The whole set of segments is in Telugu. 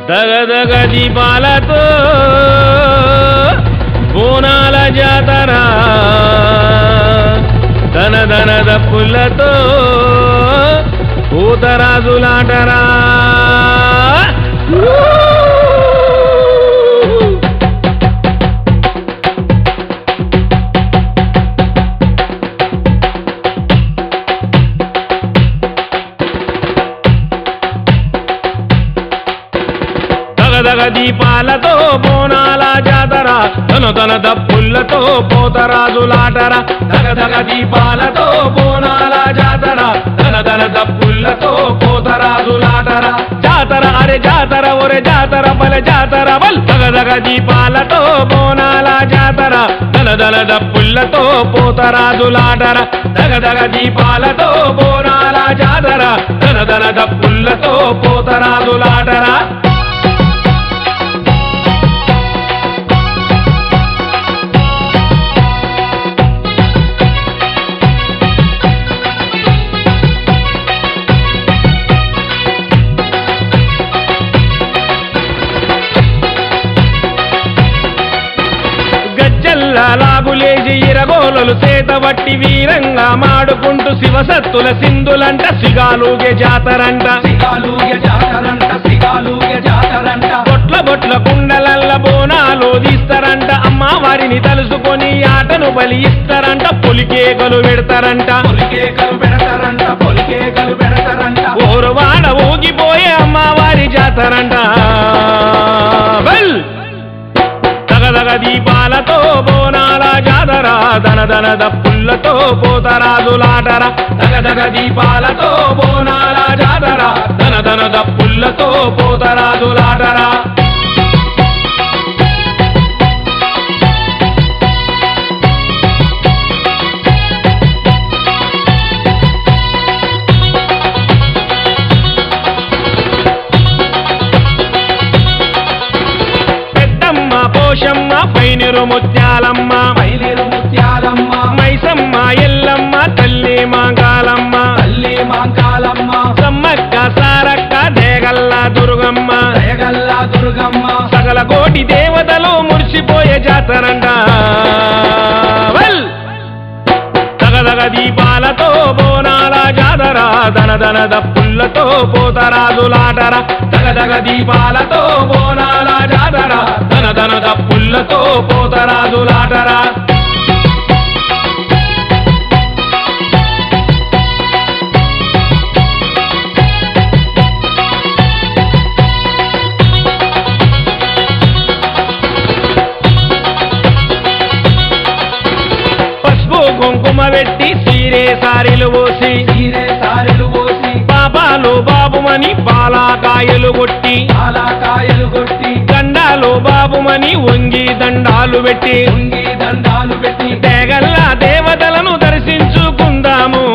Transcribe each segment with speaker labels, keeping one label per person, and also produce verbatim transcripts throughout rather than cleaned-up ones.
Speaker 1: దగదగ దీపాలతో బోనాల జాతర ధన ధన దప్పులతో పూతరాజులాటరా దగదగ దీపాలతో బోనాల జాతర ధన ధన దప్పులతో పోతరాజులాటర దగదగ దీపాలతో బోనాల జాతర ధన ధన దప్పులతో పోతరాజులాటర జాతర అరే జాతర ఒరే జాతర బల జాతర బల్ దగదగ దీపాలతో బోనాల జాతర ధన ధన దప్పులతో పోతరాజులాటర దగదగ దీపాలతో బోనాల జాతర ధన ధన దప్పులతో పోతరాజులాటర లాగులేసి ఇరగోలలు చేతబట్టి వీరంగా మాడుకుంటూ శివసత్తుల సింధులంట సిగాలుగే జాతరంట
Speaker 2: సిగాలుగే జాతరంట సిగాలుగే జాతరంట
Speaker 1: బొట్ల బొట్ల కుండలల్ల బోనాలు తీస్తారంట అమ్మవారిని తలుసుకొని ఆటను బలి ఇస్తారంట పొలికేకలు పెడతారంట
Speaker 2: పొలికేకలు పెడతారంట పొలికేకలు పెడతారంట
Speaker 1: ఓరువాడ ఊగిపోయే అమ్మవారి జాతరంట దగదగ దీపాలతో బోనాల జాతర ధన ధన దప్పులతో పోతరాజులాటర దగదగ దీపాలతో బోనాల జాతర ధన ధన దప్పులతో పోతరాజులాటర పోషమ్మ పైనిరు ముత్యాలమ్మ
Speaker 2: పైనిరు ముత్యాలమ్మ
Speaker 1: మైసమ్మ ఎల్లమ్మ తల్లి మాంకాలమ్మ
Speaker 2: తల్లి మాంకాలమ్మ
Speaker 1: సమ్మక్క సారక్క దేగల్ల దుర్గమ్మ
Speaker 2: దేగల్ల దుర్గమ్మ
Speaker 1: సకల కోటి దేవతలు మురిసిపోయే జాతరంట దగదగ దీపాలతో బోనాల జాతర ధన ధన దప్పులతో పోతరాజులాటర దగదగ దీపాలతో బోనాల జాతర ధన ధన దప్పులతో పోతరాజులాటర కుంకుమ పెట్టి సీరే సారీలు పోసి
Speaker 2: సీరే సారీలు పోసి
Speaker 1: పాపాలు బాబుమని పాలాకాయలు కొట్టి
Speaker 2: పాలాకాయలు కొట్టి
Speaker 1: దండాలు బాబుమని వంగి దండాలు పెట్టి
Speaker 2: వంగి దండాలు పెట్టి
Speaker 1: దేగల్ల దేవతలను దర్శించుకుందాము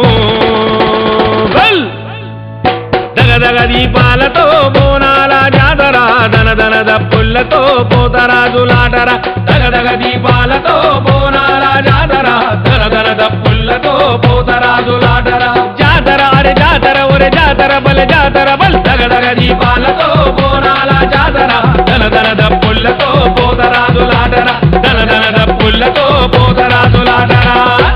Speaker 1: దగదగ దీపాలతో బోనాల జాతర ధన ధన దప్పులతో పోతరాజులాటర దగదగ దీపాలతో బోనాల జాతర ధన ధన దప్పులతో పోతరాజులాటర జాతర అరే జాతర ఒరే జాతర బల జాతర బల్ దగదగ దీపాలతో బోనాల జాతర ధన ధన దప్పులతో పోతరాజులాటర ధన ధన దప్పులతో పోతరాజులాటర